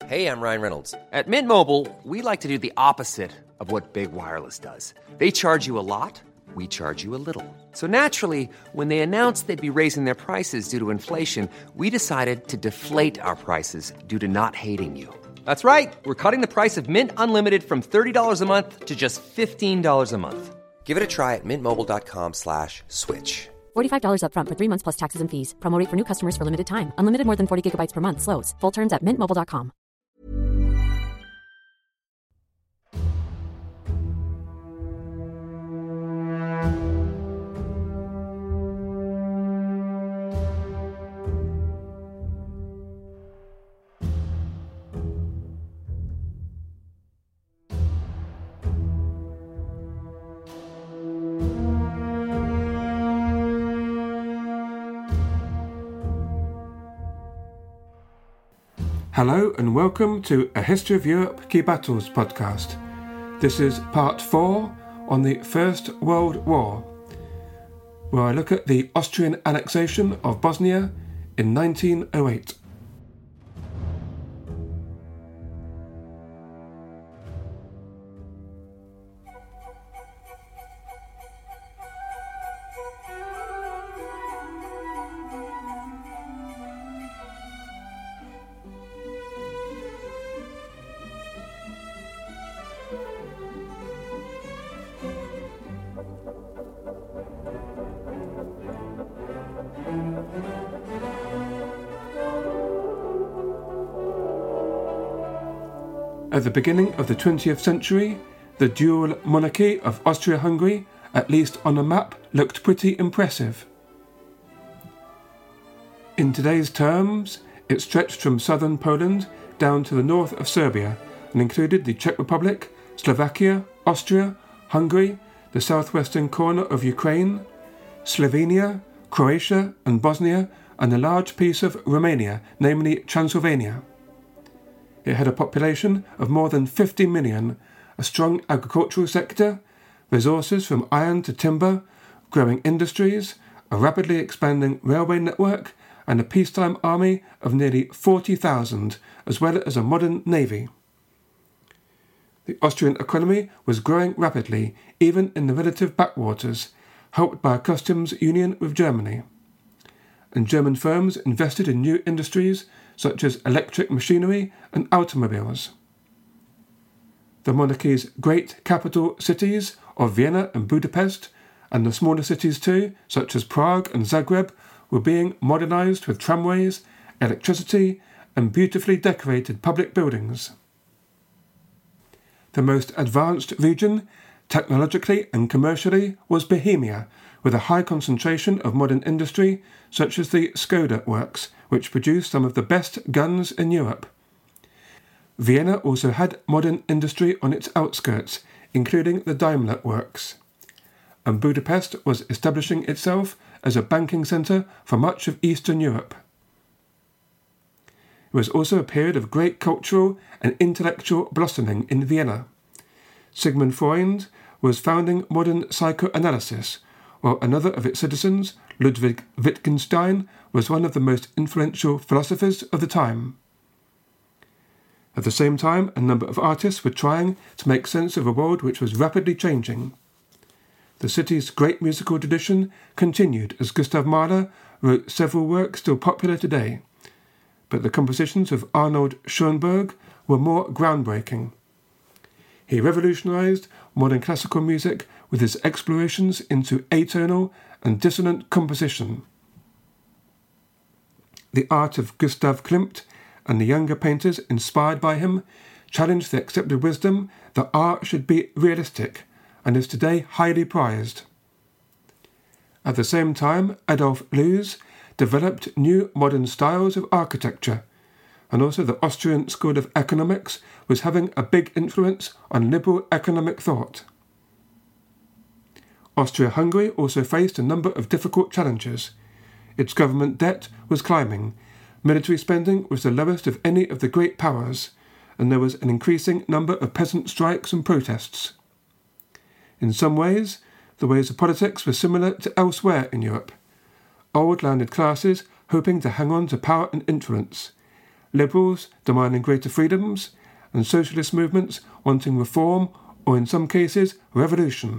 Hey, I'm Ryan Reynolds. At Mint Mobile, we like to do the opposite of what Big Wireless does. They charge you a lot, we charge you a little. So naturally, when they announced they'd be raising their prices due to inflation, we decided to deflate our prices due to not hating you. That's right. We're cutting the price of Mint Unlimited from $30 a month to just $15 a month. Give it a try at mintmobile.com/switch. $45 up front for 3 months plus taxes and fees. Promo rate for new customers for limited time. Unlimited more than 40 gigabytes per month. Slows full terms at mintmobile.com. Hello and welcome to A History of Europe Key Battles podcast. This is part 4 on the First World War, where I look at the Austrian annexation of Bosnia in 1908. At the beginning of the 20th century, the dual monarchy of Austria-Hungary, at least on a map, looked pretty impressive. In today's terms, it stretched from southern Poland down to the north of Serbia and included the Czech Republic, Slovakia, Austria, Hungary, the southwestern corner of Ukraine, Slovenia, Croatia and Bosnia, and a large piece of Romania, namely Transylvania. It had a population of more than 50 million, a strong agricultural sector, resources from iron to timber, growing industries, a rapidly expanding railway network, and a peacetime army of nearly 40,000, as well as a modern navy. The Austrian economy was growing rapidly, even in the relative backwaters, helped by a customs union with Germany. And German firms invested in new industries such as electric machinery and automobiles. The monarchy's great capital cities of Vienna and Budapest, and the smaller cities too, such as Prague and Zagreb, were being modernized with tramways, electricity, and beautifully decorated public buildings. The most advanced region, technologically and commercially, was Bohemia, with a high concentration of modern industry, such as the Skoda works, which produced some of the best guns in Europe. Vienna also had modern industry on its outskirts, including the Daimler works. And Budapest was establishing itself as a banking centre for much of Eastern Europe. It was also a period of great cultural and intellectual blossoming in Vienna. Sigmund Freud was founding modern psychoanalysis, while another of its citizens, Ludwig Wittgenstein, was one of the most influential philosophers of the time. At the same time, a number of artists were trying to make sense of a world which was rapidly changing. The city's great musical tradition continued as Gustav Mahler wrote several works still popular today, but the compositions of Arnold Schoenberg were more groundbreaking. He revolutionized modern classical music with his explorations into atonal and dissonant composition. The art of Gustav Klimt and the younger painters inspired by him challenged the accepted wisdom that art should be realistic and is today highly prized. At the same time, Adolf Loos developed new modern styles of architecture, and also the Austrian School of Economics was having a big influence on liberal economic thought. Austria-Hungary also faced a number of difficult challenges. Its government debt was climbing, military spending was the lowest of any of the great powers, and there was an increasing number of peasant strikes and protests. In some ways, the ways of politics were similar to elsewhere in Europe. Old landed classes hoping to hang on to power and influence, liberals demanding greater freedoms, and socialist movements wanting reform or, in some cases, revolution.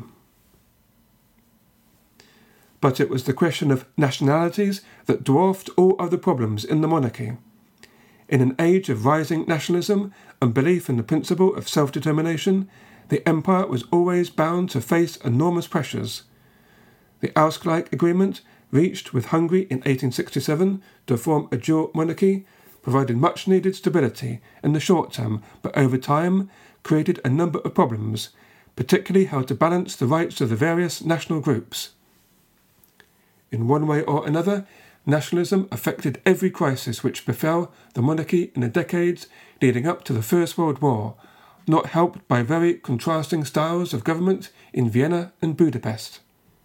But it was the question of nationalities that dwarfed all other problems in the monarchy. In an age of rising nationalism and belief in the principle of self-determination, the empire was always bound to face enormous pressures. The Ausgleich Agreement, reached with Hungary in 1867 to form a dual monarchy, provided much-needed stability in the short term, but over time created a number of problems, particularly how to balance the rights of the various national groups. In one way or another, nationalism affected every crisis which befell the monarchy in the decades leading up to the First World War, not helped by very contrasting styles of government in Vienna and Budapest.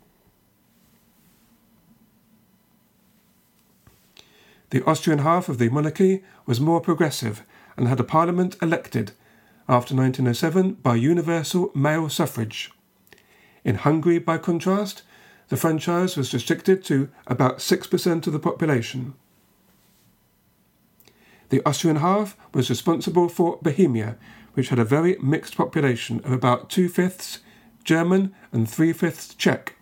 The Austrian half of the monarchy was more progressive and had a parliament elected, after 1907, by universal male suffrage. In Hungary, by contrast, the franchise was restricted to about 6% of the population. The Austrian half was responsible for Bohemia, which had a very mixed population of about 2/5 German and 3/5 Czech.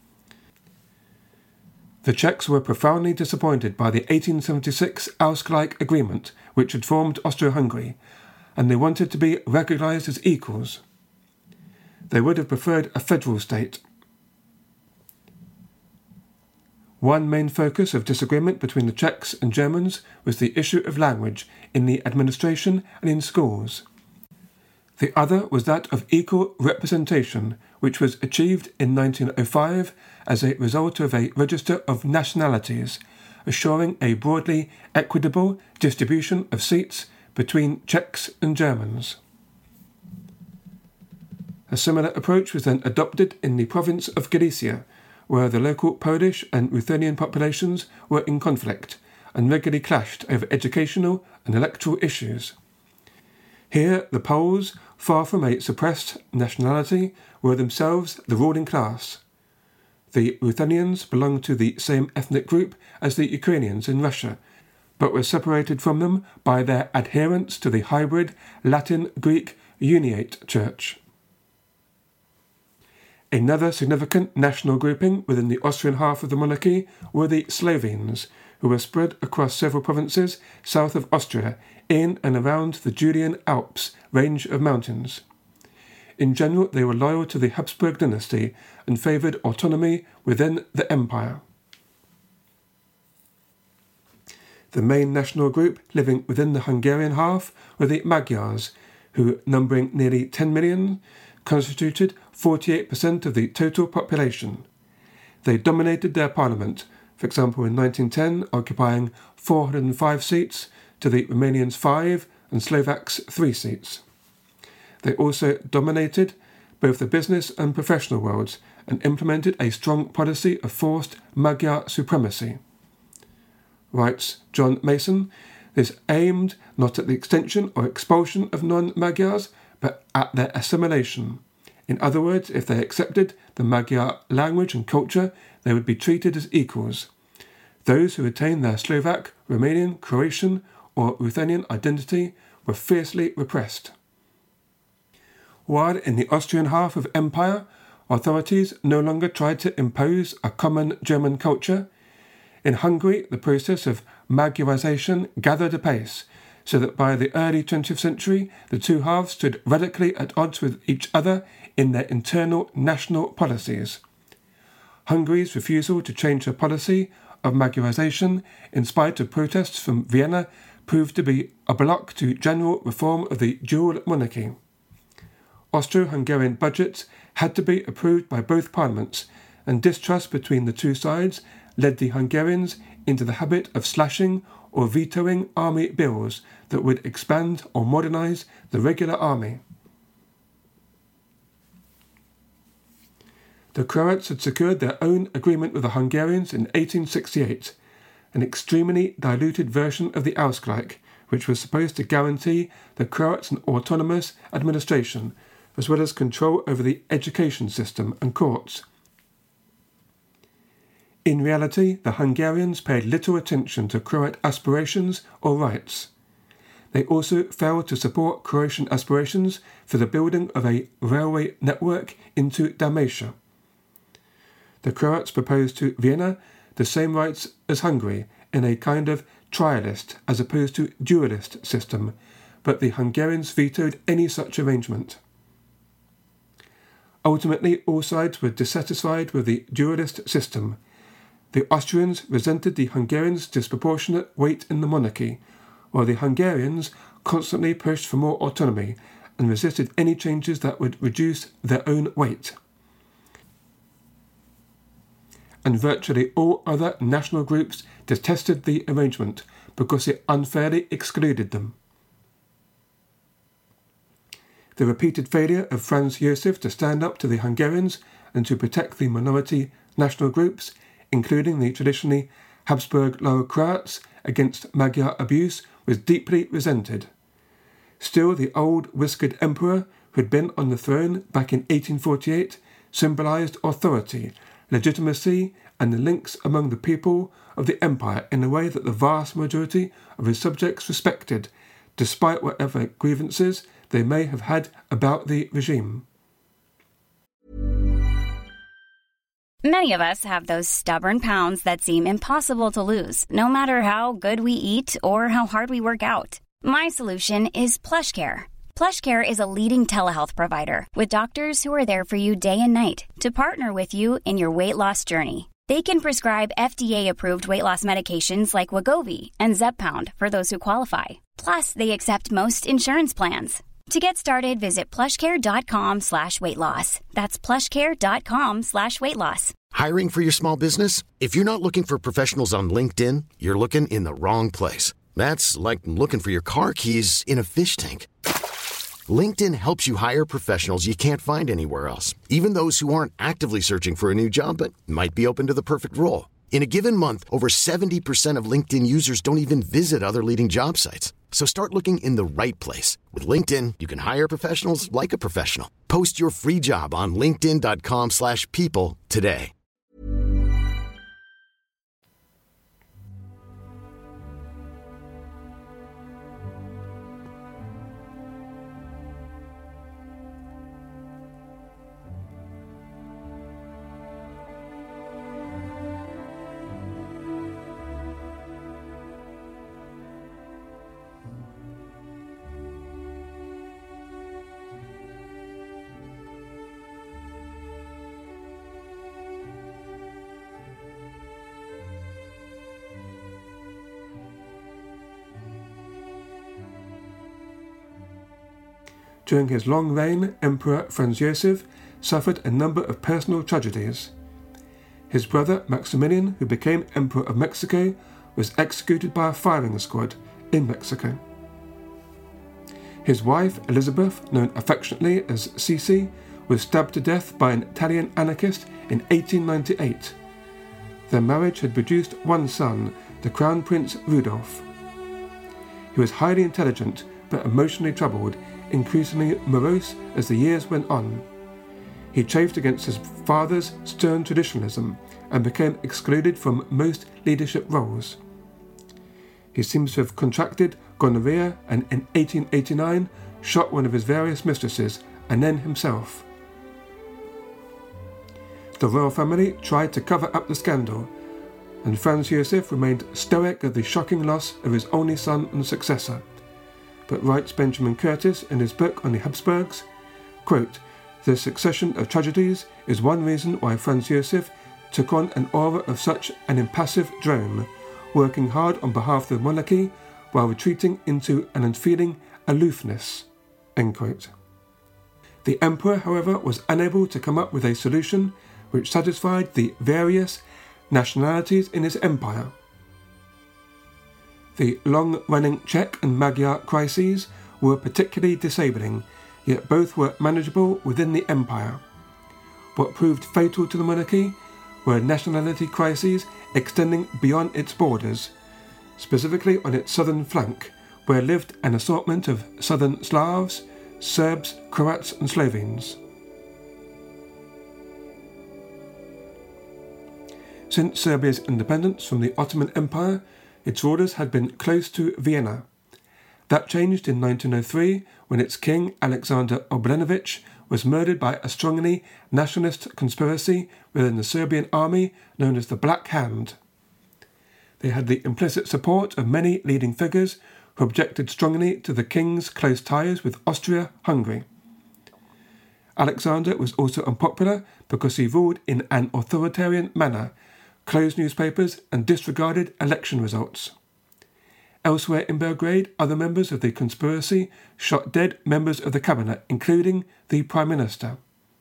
The Czechs were profoundly disappointed by the 1876 Ausgleich Agreement, which had formed Austro-Hungary, and they wanted to be recognised as equals. They would have preferred a federal state. One main focus of disagreement between the Czechs and Germans was the issue of language in the administration and in schools. The other was that of equal representation, which was achieved in 1905 as a result of a register of nationalities, assuring a broadly equitable distribution of seats between Czechs and Germans. A similar approach was then adopted in the province of Galicia, where the local Polish and Ruthenian populations were in conflict and regularly clashed over educational and electoral issues. Here, the Poles, far from a suppressed nationality, were themselves the ruling class. The Ruthenians belonged to the same ethnic group as the Ukrainians in Russia, but were separated from them by their adherence to the hybrid Latin-Greek Uniate Church. Another significant national grouping within the Austrian half of the monarchy were the Slovenes, who were spread across several provinces south of Austria in and around the Julian Alps range of mountains. In general, they were loyal to the Habsburg dynasty and favoured autonomy within the empire. The main national group living within the Hungarian half were the Magyars, who, numbering nearly 10 million, constituted 48% of the total population. They dominated their parliament, for example in 1910 occupying 405 seats to the Romanians 5 and Slovaks 3 seats. They also dominated both the business and professional worlds and implemented a strong policy of forced Magyar supremacy. Writes John Mason, this aimed not at the extension or expulsion of non-Magyars, but at their assimilation. In other words, if they accepted the Magyar language and culture, they would be treated as equals. Those who retained their Slovak, Romanian, Croatian, or Ruthenian identity were fiercely repressed. While in the Austrian half of empire, authorities no longer tried to impose a common German culture, in Hungary the process of Magyarization gathered apace, so that by the early 20th century the two halves stood radically at odds with each other in their internal national policies. Hungary's refusal to change her policy of Magyarization, in spite of protests from Vienna, proved to be a block to general reform of the dual monarchy. Austro-Hungarian budgets had to be approved by both parliaments, and distrust between the two sides led the Hungarians into the habit of slashing or vetoing army bills that would expand or modernize the regular army. The Croats had secured their own agreement with the Hungarians in 1868, an extremely diluted version of the Ausgleich, which was supposed to guarantee the Croats an autonomous administration, as well as control over the education system and courts. In reality, the Hungarians paid little attention to Croat aspirations or rights. They also failed to support Croatian aspirations for the building of a railway network into Dalmatia. The Croats proposed to Vienna the same rights as Hungary in a kind of trialist as opposed to dualist system, but the Hungarians vetoed any such arrangement. Ultimately, all sides were dissatisfied with the dualist system. The Austrians resented the Hungarians' disproportionate weight in the monarchy, while the Hungarians constantly pushed for more autonomy and resisted any changes that would reduce their own weight. And virtually all other national groups detested the arrangement because it unfairly excluded them. The repeated failure of Franz Josef to stand up to the Hungarians and to protect the minority national groups, including the traditionally Habsburg Lower Croats, against Magyar abuse, was deeply resented. Still, the old whiskered emperor, who had been on the throne back in 1848, symbolised authority, legitimacy, and the links among the people of the empire in a way that the vast majority of his subjects respected, despite whatever grievances they may have had about the regime. Many of us have those stubborn pounds that seem impossible to lose, no matter how good we eat or how hard we work out. My solution is PlushCare. PlushCare is a leading telehealth provider with doctors who are there for you day and night to partner with you in your weight loss journey. They can prescribe FDA-approved weight loss medications like Wegovy and Zepbound for those who qualify. Plus, they accept most insurance plans. To get started, visit plushcare.com/weightloss. That's plushcare.com/weightloss. Hiring for your small business? If you're not looking for professionals on LinkedIn, you're looking in the wrong place. That's like looking for your car keys in a fish tank. LinkedIn helps you hire professionals you can't find anywhere else, even those who aren't actively searching for a new job but might be open to the perfect role. In a given month, over 70% of LinkedIn users don't even visit other leading job sites. So start looking in the right place. With LinkedIn, you can hire professionals like a professional. Post your free job on linkedin.com/people today. During his long reign, Emperor Franz Josef suffered a number of personal tragedies. His brother Maximilian, who became Emperor of Mexico, was executed by a firing squad in Mexico. His wife, Elizabeth, known affectionately as Sisi, was stabbed to death by an Italian anarchist in 1898. Their marriage had produced one son, the Crown Prince Rudolf. He was highly intelligent but emotionally troubled, increasingly morose as the years went on. He chafed against his father's stern traditionalism and became excluded from most leadership roles. He seems to have contracted gonorrhea and in 1889 shot one of his various mistresses and then himself. The royal family tried to cover up the scandal, and Franz Josef remained stoic at the shocking loss of his only son and successor. But writes Benjamin Curtis in his book on the Habsburgs, quote, "The succession of tragedies is one reason why Franz Josef took on an aura of such an impassive drone, working hard on behalf of the monarchy while retreating into an unfeeling aloofness." End quote. The emperor, however, was unable to come up with a solution which satisfied the various nationalities in his empire. The long-running Czech and Magyar crises were particularly disabling, yet both were manageable within the empire. What proved fatal to the monarchy were nationality crises extending beyond its borders, specifically on its southern flank, where lived an assortment of southern Slavs, Serbs, Croats and Slovenes. Since Serbia's independence from the Ottoman Empire, its rulers had been close to Vienna. That changed in 1903 when its king, Alexander Obrenović, was murdered by a strongly nationalist conspiracy within the Serbian army known as the Black Hand. They had the implicit support of many leading figures who objected strongly to the king's close ties with Austria-Hungary. Alexander was also unpopular because he ruled in an authoritarian manner, closed newspapers and disregarded election results. Elsewhere in Belgrade, other members of the conspiracy shot dead members of the cabinet, including the Prime Minister.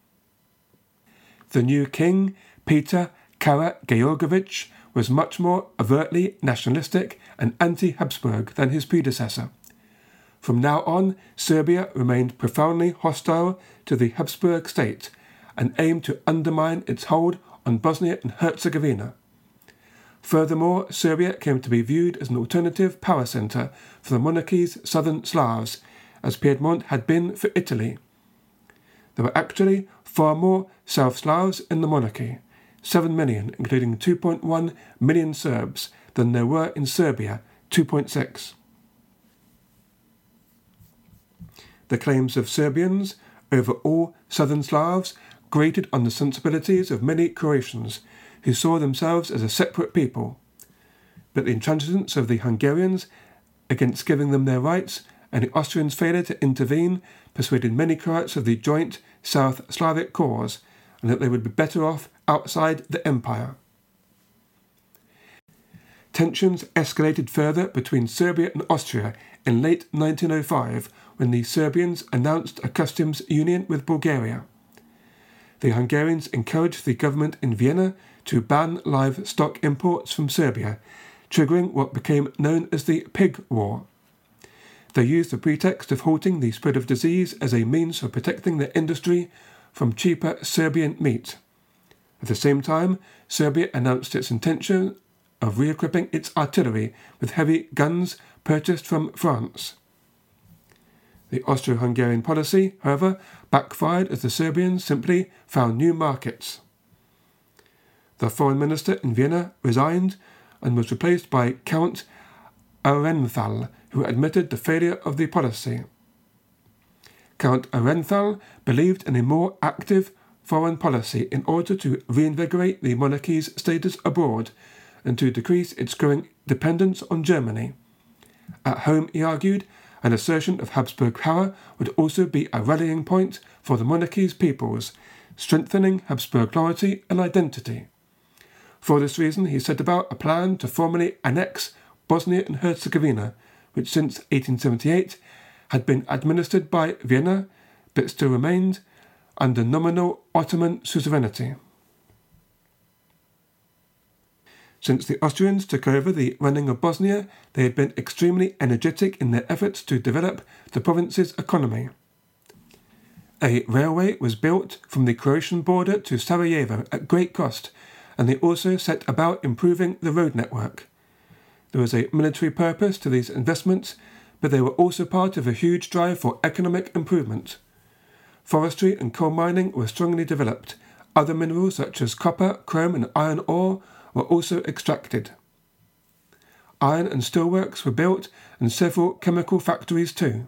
The new king, Peter Karageorgievich, was much more overtly nationalistic and anti-Habsburg than his predecessor. From now on, Serbia remained profoundly hostile to the Habsburg state and aimed to undermine its hold on Bosnia and Herzegovina. Furthermore, Serbia came to be viewed as an alternative power centre for the monarchy's southern Slavs, as Piedmont had been for Italy. There were actually far more South Slavs in the monarchy, 7 million, including 2.1 million Serbs, than there were in Serbia, 2.6. The claims of Serbians over all southern Slavs grated on the sensibilities of many Croatians, who saw themselves as a separate people. But the intransigence of the Hungarians against giving them their rights and the Austrians' failure to intervene persuaded many Croats of the joint South Slavic cause and that they would be better off outside the empire. Tensions escalated further between Serbia and Austria in late 1905 when the Serbians announced a customs union with Bulgaria. The Hungarians encouraged the government in Vienna to ban livestock imports from Serbia, triggering what became known as the Pig War. They used the pretext of halting the spread of disease as a means for protecting their industry from cheaper Serbian meat. At the same time, Serbia announced its intention of re-equipping its artillery with heavy guns purchased from France. The Austro-Hungarian policy, however, backfired as the Serbians simply found new markets. The foreign minister in Vienna resigned and was replaced by Count Arenthal, who admitted the failure of the policy. Count Arenthal believed in a more active foreign policy in order to reinvigorate the monarchy's status abroad and to decrease its growing dependence on Germany. At home, he argued, an assertion of Habsburg power would also be a rallying point for the monarchy's peoples, strengthening Habsburg loyalty and identity. For this reason, he set about a plan to formally annex Bosnia and Herzegovina, which since 1878 had been administered by Vienna, but still remained under nominal Ottoman suzerainty. Since the Austrians took over the running of Bosnia, they had been extremely energetic in their efforts to develop the province's economy. A railway was built from the Croatian border to Sarajevo at great cost, and they also set about improving the road network. There was a military purpose to these investments, but they were also part of a huge drive for economic improvement. Forestry and coal mining were strongly developed. Other minerals such as copper, chrome and iron ore were also extracted. Iron and steelworks were built and several chemical factories too.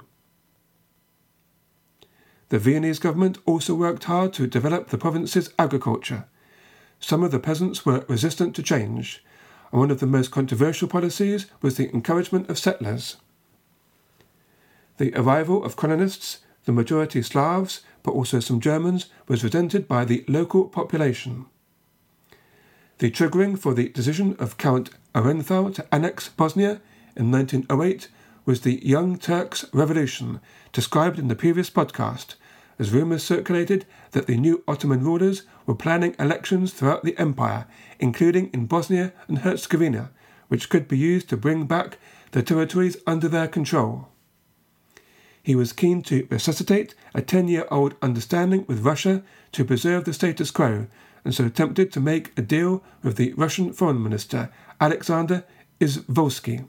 The Viennese government also worked hard to develop the province's agriculture. Some of the peasants were resistant to change, and one of the most controversial policies was the encouragement of settlers. The arrival of colonists, the majority Slavs, but also some Germans, was resented by the local population. The triggering for the decision of Count Arenthal to annex Bosnia in 1908 was the Young Turks Revolution, described in the previous podcast, as rumours circulated that the new Ottoman rulers were planning elections throughout the empire, including in Bosnia and Herzegovina, which could be used to bring back the territories under their control. He was keen to resuscitate a 10-year-old understanding with Russia to preserve the status quo, and so attempted to make a deal with the Russian foreign minister, Alexander Izvolsky.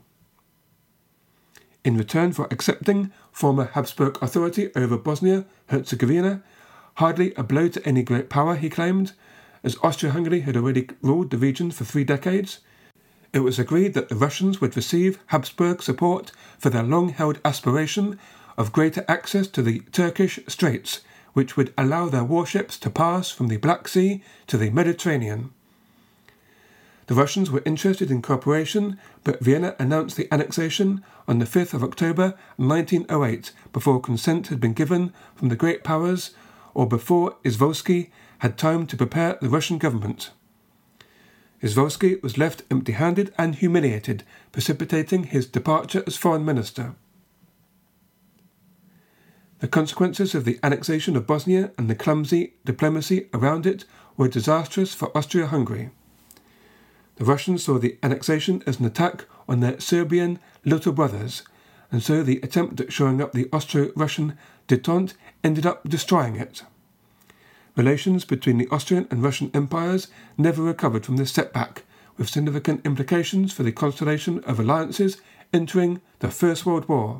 In return for accepting former Habsburg authority over Bosnia-Herzegovina, hardly a blow to any great power, he claimed, as Austria-Hungary had already ruled the region for 3 decades, it was agreed that the Russians would receive Habsburg support for their long-held aspiration of greater access to the Turkish Straits, which would allow their warships to pass from the Black Sea to the Mediterranean. The Russians were interested in cooperation, but Vienna announced the annexation on the 5th of October 1908 before consent had been given from the great powers, or before Izvolsky had time to prepare the Russian government. Izvolsky was left empty-handed and humiliated, precipitating his departure as foreign minister. The consequences of the annexation of Bosnia and the clumsy diplomacy around it were disastrous for Austria-Hungary. The Russians saw the annexation as an attack on their Serbian little brothers, and so the attempt at shoring up the Austro-Russian détente ended up destroying it. Relations between the Austrian and Russian empires never recovered from this setback, with significant implications for the constellation of alliances entering the First World War.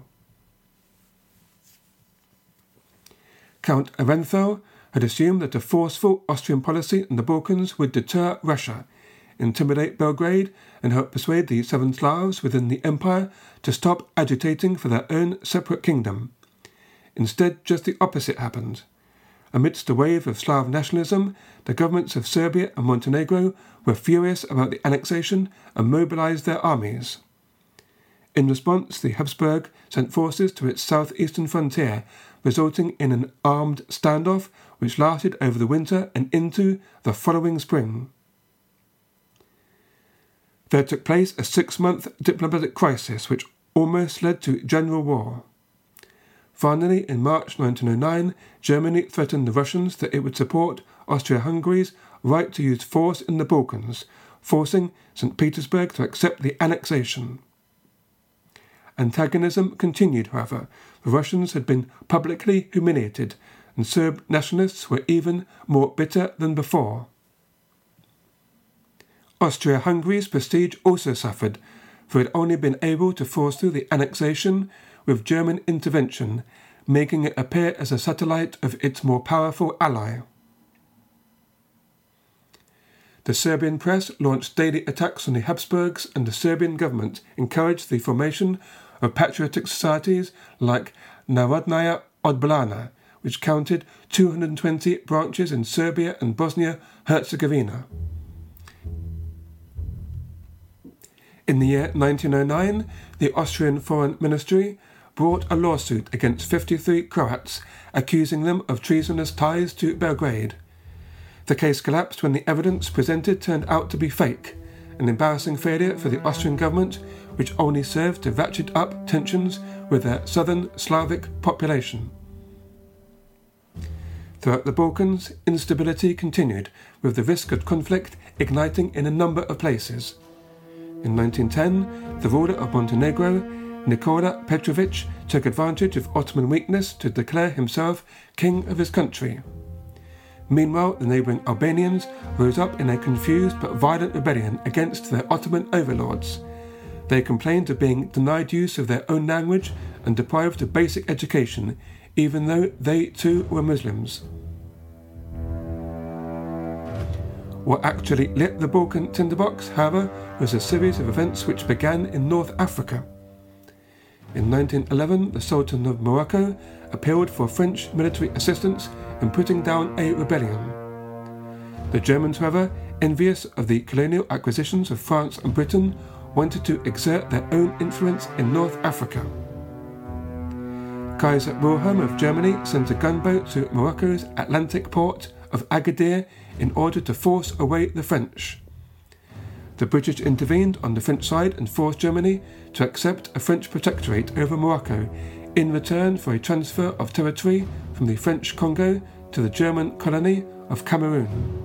Count Arenthal had assumed that a forceful Austrian policy in the Balkans would deter Russia, intimidate Belgrade, and help persuade the Southern Slavs within the empire to stop agitating for their own separate kingdom. Instead, just the opposite happened. Amidst a wave of Slav nationalism, the governments of Serbia and Montenegro were furious about the annexation and mobilized their armies. In response, the Habsburg sent forces to its southeastern frontier, resulting in an armed standoff which lasted over the winter and into the following spring. There took place a 6-month diplomatic crisis which almost led to general war. Finally, in March 1909, Germany threatened the Russians that it would support Austria-Hungary's right to use force in the Balkans, forcing St. Petersburg to accept the annexation. Antagonism continued, however. The Russians had been publicly humiliated, and Serb nationalists were even more bitter than before. Austria-Hungary's prestige also suffered, for it had only been able to force through the annexation with German intervention, making it appear as a satellite of its more powerful ally. The Serbian press launched daily attacks on the Habsburgs, and the Serbian government encouraged the formation of patriotic societies like Narodnaya Odbrana, which counted 220 branches in Serbia and Bosnia-Herzegovina. In the year 1909, the Austrian Foreign Ministry brought a lawsuit against 53 Croats, accusing them of treasonous ties to Belgrade. The case collapsed when the evidence presented turned out to be fake, an embarrassing failure for the Austrian government, which only served to ratchet up tensions with their southern Slavic population. Throughout the Balkans, instability continued, with the risk of conflict igniting in a number of places. In 1910, the ruler of Montenegro, Nikola Petrović, took advantage of Ottoman weakness to declare himself king of his country. Meanwhile, the neighbouring Albanians rose up in a confused but violent rebellion against their Ottoman overlords. They complained of being denied use of their own language and deprived of basic education, even though they too were Muslims. What actually lit the Balkan tinderbox, however, was a series of events which began in North Africa. In 1911, the Sultan of Morocco appealed for French military assistance in putting down a rebellion. The Germans, however, envious of the colonial acquisitions of France and Britain, wanted to exert their own influence in North Africa. Kaiser Wilhelm of Germany sent a gunboat to Morocco's Atlantic port of Agadir in order to force away the French. The British intervened on the French side and forced Germany to accept a French protectorate over Morocco in return for a transfer of territory from the French Congo to the German colony of Cameroon.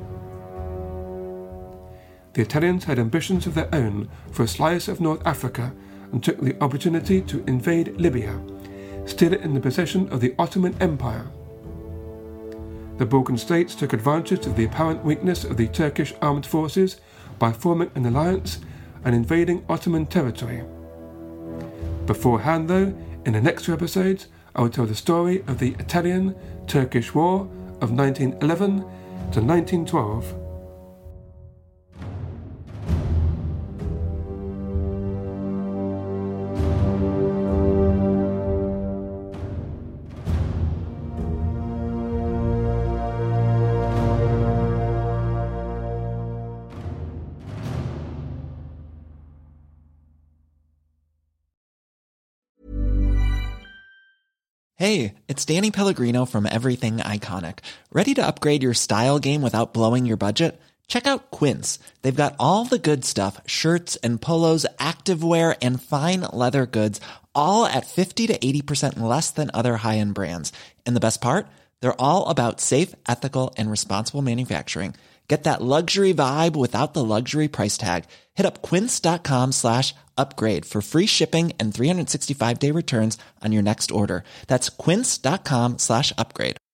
The Italians had ambitions of their own for a slice of North Africa and took the opportunity to invade Libya, still in the possession of the Ottoman Empire. The Balkan states took advantage of the apparent weakness of the Turkish armed forces by forming an alliance and invading Ottoman territory. Beforehand, though, in the next two episodes, I will tell the story of the Italian-Turkish War of 1911 to 1912. Hey, it's Danny Pellegrino from Everything Iconic. Ready to upgrade your style game without blowing your budget? Check out Quince. They've got all the good stuff, shirts and polos, activewear, and fine leather goods, all at 50 to 80% less than other high-end brands. And the best part? They're all about safe, ethical, and responsible manufacturing. Get that luxury vibe without the luxury price tag. Hit up quince.com/upgrade for free shipping and 365-day returns on your next order. That's quince.com/upgrade.